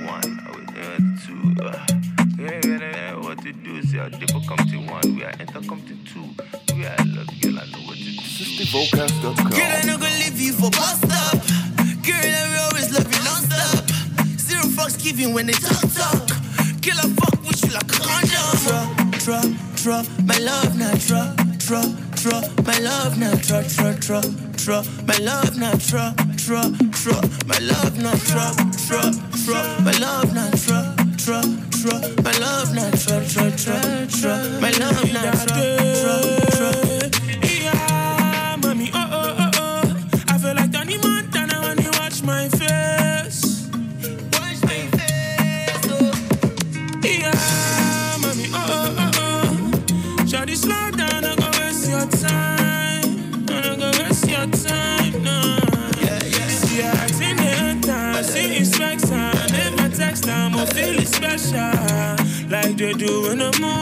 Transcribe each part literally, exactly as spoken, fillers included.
one, I will enter the two. Uh, yeah, yeah, yeah, what to do? See, I dip come to one, we are enter come to two. We are love, girl, I know what to do. Sister Vocals dot com. Girl, I no gonna leave you for bust up. Girl, I will always love you non-stop. Zero fucks giving when they talk talk. Girl, I fuck with you like a condom. Tra, tra, tra, my love now, tra, tra, tra, my love now, tra, tra, tra, tra, my love now, tra, tra, tra, my love now, tra, tra, tra, my love now, tra, tra, tra, my love now, tra, tra, tra, tra, my love now, tra, tra, tra. Yeah, mommy, oh oh oh oh, I feel like Tony Montana when you watch my face. Watch my face, oh. Yeah, mommy, oh oh oh oh, shawty slow down, don't go waste your time, don't go waste your time, no. Yeah, yeah. See her acting the time, she expects her, never text her, more feeling special, like they do in the moon.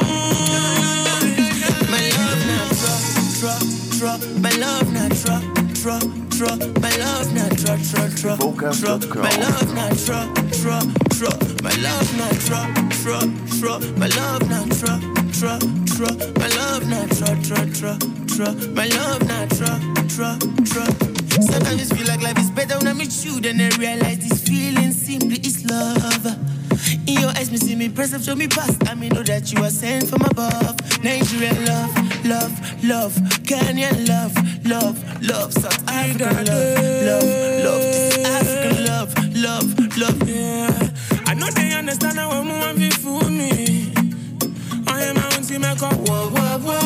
My love now, tra, tra, my love now, tra, tra, tra, my love now, tra, tra, tra, Vocals tra, dot com. my love now, tra, tra, tra, my love now, tra, tra, tra, my love now, tra, tra, tra, my love now, tra, tra, tra, tra, my love now, tra, tra, tra. Sometimes it feel like life is better when I meet you, then I realize this feeling simply is love. In your eyes, me see me press up, show me past. I mean, know that you are sent from above. Nigerian love, love, love. Kenyan love, love, love. South African love, love, love. This African love, love, love. Yeah, I know they understand how I'm moving for me. I am out to make up, whoa, whoa, whoa.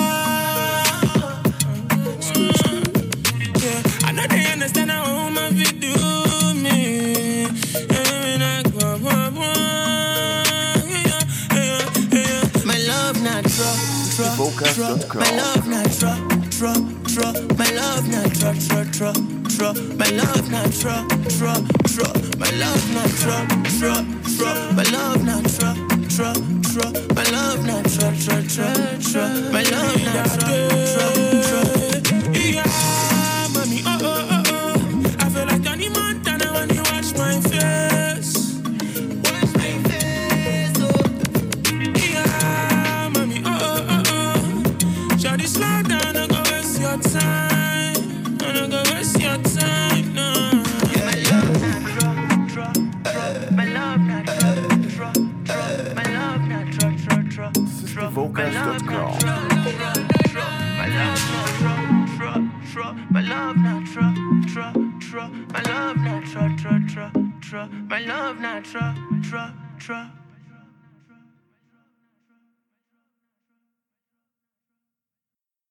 Yeah, I know they understand how I'm moving do me. Yeah, whoa, whoa, whoa. Tra, tra, tra, my love now, tra, tra, tra, my love now, tra, tra, tra, tra, my love now, tra, tra, tra, my love now, tra, tra, tra, my love now, tra, tra, tra, my love now, tra, tra, tra, tra, my love now, tra, tra, tra. Yeah, mommy, oh oh oh oh, I feel like Tony Montana when you watch my face. Watch my face, oh. Yeah, mommy, oh oh oh oh, shawty slow down, don't go waste your time, don't go waste your time, no. Yeah, my love now, tra, tra, tra, my love now, tra, tra, tra, my love now, tra, tra, tra, tra, my Vocals love dot now, com. tra, tra, tra, my love now, tra, tra, tra, my love now, tra, tra, tra, my love now, tra, tra, tra, tra, my love now, tra, tra, tra.